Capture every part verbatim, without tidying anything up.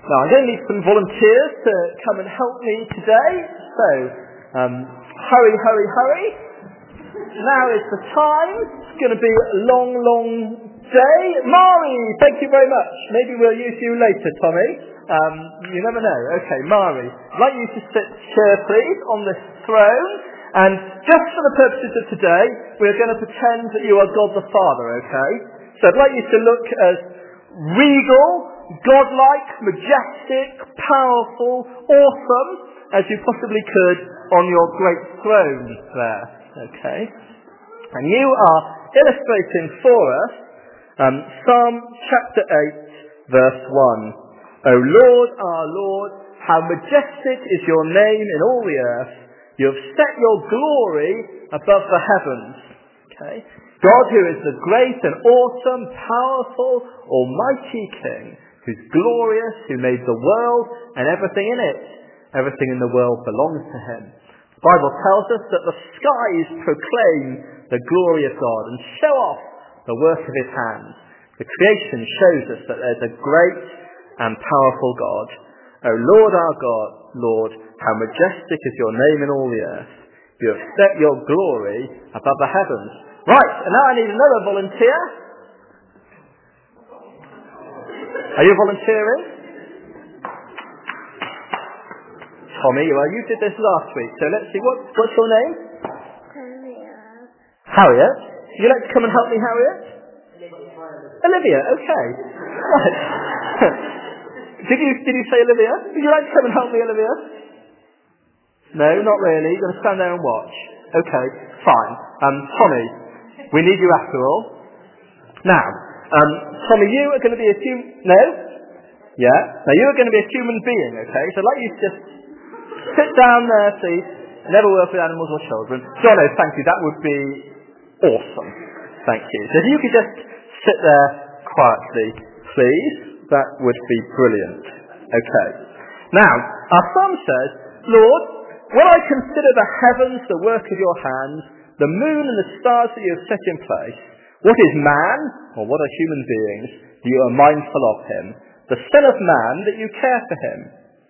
Now, I'm going to need some volunteers to come and help me today. So, um, hurry, hurry, hurry. Now is the time. It's going to be a long, long day. Mari, thank you very much. Maybe we'll use you later, Tommy. Um, you never know. Okay, Mari, I'd like you to sit here, please, on this throne. And just for the purposes of today, we're going to pretend that you are God the Father, okay? So I'd like you to look as regal, godlike, majestic, powerful, awesome as you possibly could on your great throne there, okay? And you are illustrating for us um, Psalm chapter eight, verse one. O Lord, our Lord, how majestic is your name in all the earth. You have set your glory above the heavens. Okay? God, who is the great and awesome, powerful, almighty King, who's glorious, who made the world and everything in it. Everything in the world belongs to him. The Bible tells us that the skies proclaim the glory of God and show off the work of his hands. The creation shows us that there's a great and powerful God. O Lord our God, Lord, how majestic is your name in all the earth. You have set your glory above the heavens. Right, and now I need another volunteer. Are you volunteering? Tommy, well, you did this last week, so let's see, what, what's your name? Harriet. Harriet? Would you like to come and help me, Harriet? Olivia, okay. Right. did you did you say Olivia? Would you like to come and help me, Olivia? No, not really. You're going to stand there and watch. Okay, fine. Um, Tommy, we need you after all. Now, um, Tommy, you are going to be a human... No? Yeah? Now, you are going to be a human being, okay? So I'd like you to just sit down there, please. Never work with animals or children. Jono, thank you. That would be awesome. Thank you. So if you could just sit there quietly, please, that would be brilliant. Okay. Now, our psalm says, Lord, when I consider the heavens, the work of your hands, the moon and the stars that you have set in place, what is man, or what are human beings, that you are mindful of him, the Son of Man, that you care for him?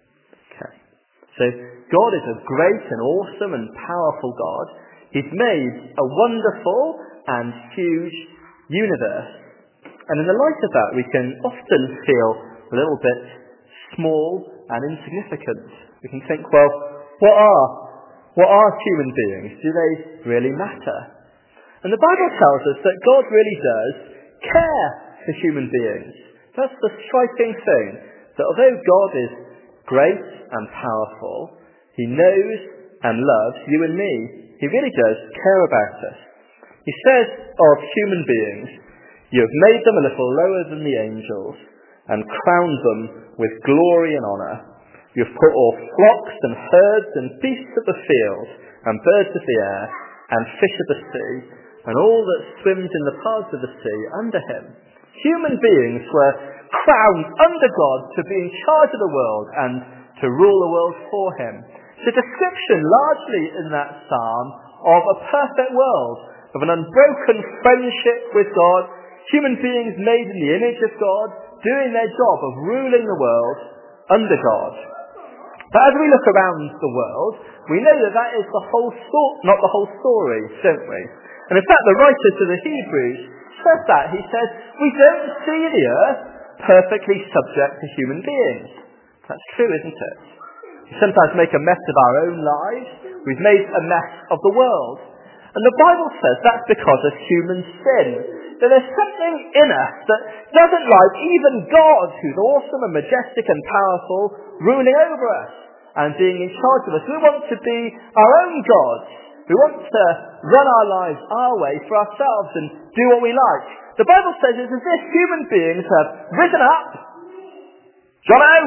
Okay. So, God is a great and awesome and powerful God. He's made a wonderful and huge universe. And in the light of that, we can often feel a little bit small and insignificant. We can think, well, what are, what are human beings? Do they really matter? And the Bible tells us that God really does care for human beings. That's the striking thing, that although God is great and powerful, he knows and loves you and me. He really does care about us. He says of human beings, you have made them a little lower than the angels and crowned them with glory and honour. You have put all flocks and herds and beasts of the field and birds of the air and fish of the sea and all that swims in the paths of the sea under him. Human beings were crowned under God to be in charge of the world and to rule the world for him. It's a description largely in that psalm of a perfect world, of an unbroken friendship with God, human beings made in the image of God, doing their job of ruling the world under God. But as we look around the world, we know that that is the whole sto- not the whole story, don't we? And in fact, the writer to the Hebrews says that. He says, we don't see the earth perfectly subject to human beings. That's true, isn't it? We sometimes make a mess of our own lives. We've made a mess of the world. And the Bible says that's because of human sin. That there's something in us that doesn't like even God, who's awesome and majestic and powerful, ruling over us and being in charge of us. We want to be our own gods. We want to run our lives our way for ourselves and do what we like. The Bible says it's as if human beings have risen up, Jono,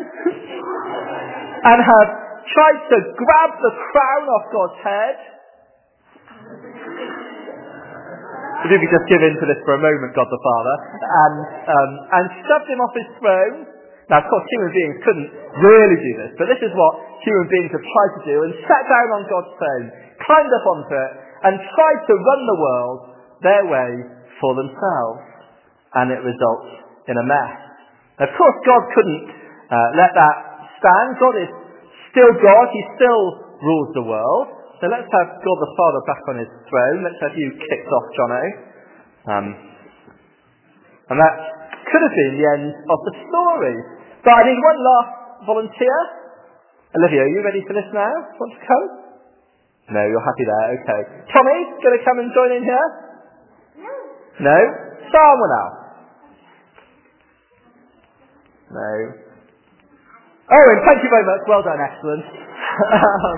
and have tried to grab the crown off God's head. If you could just give in to this for a moment, God the Father, and um, and shoved him off his throne. Now, of course, human beings couldn't really do this, but this is what human beings have tried to do, and sat down on God's throne, climbed up onto it, and tried to run the world their way for themselves. And it results in a mess. Of course, God couldn't uh, let that stand. God is still God. He still rules the world. So let's have God the Father back on his throne. Let's have you kicked off, Jono. Um, and that could have been the end of the story. But I need one last volunteer. Olivia, are you ready for this now? Want to come? No, you're happy there. Okay. Tommy, going to come and join in here? No. No? Someone else? No. Owen, thank you very much. Well done, excellent. um,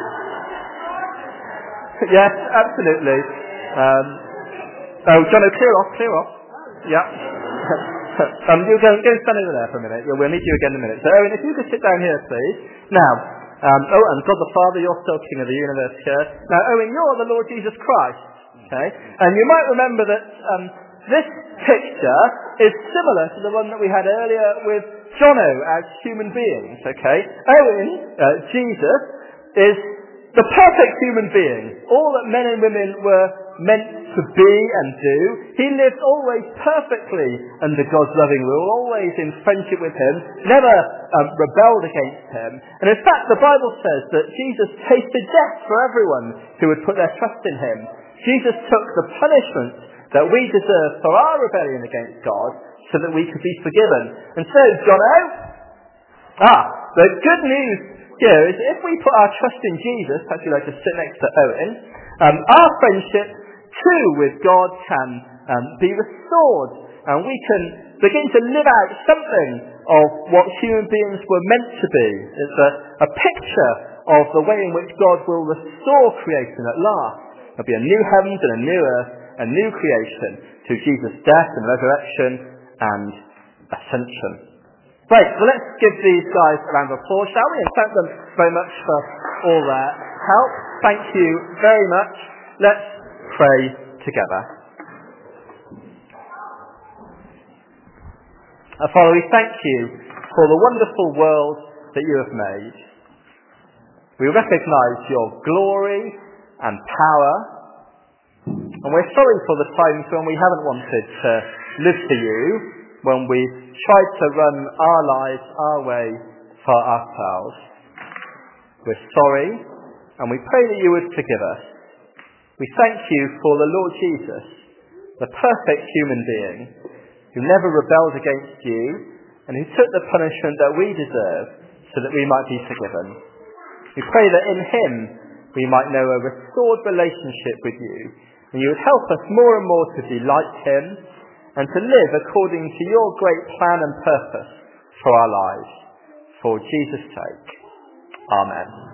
yes, absolutely. Um, oh, John, oh, clear off, clear off. Yeah. um, you'll go, go stand over there for a minute. We'll meet you again in a minute. So, Owen, if you could sit down here, please. Now, um, oh, and God the Father, you're still King of the universe here. Now, Owen, you're the Lord Jesus Christ. Okay? And you might remember that um, this picture is similar to the one that we had earlier with Jono as human beings. Okay? Owen, uh, Jesus, is the perfect human being. All that men and women were meant to be and do. He lived always perfectly under God's loving rule, always in friendship with him, never um, rebelled against him. And in fact, the Bible says that Jesus tasted death for everyone who would put their trust in him. Jesus took the punishment that we deserve for our rebellion against God so that we could be forgiven. And so, Jono, ah, the good news here is if we put our trust in Jesus, perhaps you'd like to sit next to Owen, um, our friendship too with God can um, be restored, and we can begin to live out something of what human beings were meant to be. It's a, a picture of the way in which God will restore creation at last. There'll be a new heavens and a new earth, a new creation through Jesus' death and resurrection and ascension. Right, well, let's give these guys a round of applause, shall we? And thank them very much for all their help. Thank you very much. Let's pray together. Our Father, we thank you for the wonderful world that you have made. We recognise your glory and power, and we're sorry for the times when we haven't wanted to live for you, when we've tried to run our lives our way for ourselves. We're sorry, and we pray that you would forgive us. We thank you for the Lord Jesus, the perfect human being, who never rebelled against you, and who took the punishment that we deserve so that we might be forgiven. We pray that in him we might know a restored relationship with you, and you would help us more and more to be like him, and to live according to your great plan and purpose for our lives. For Jesus' sake. Amen.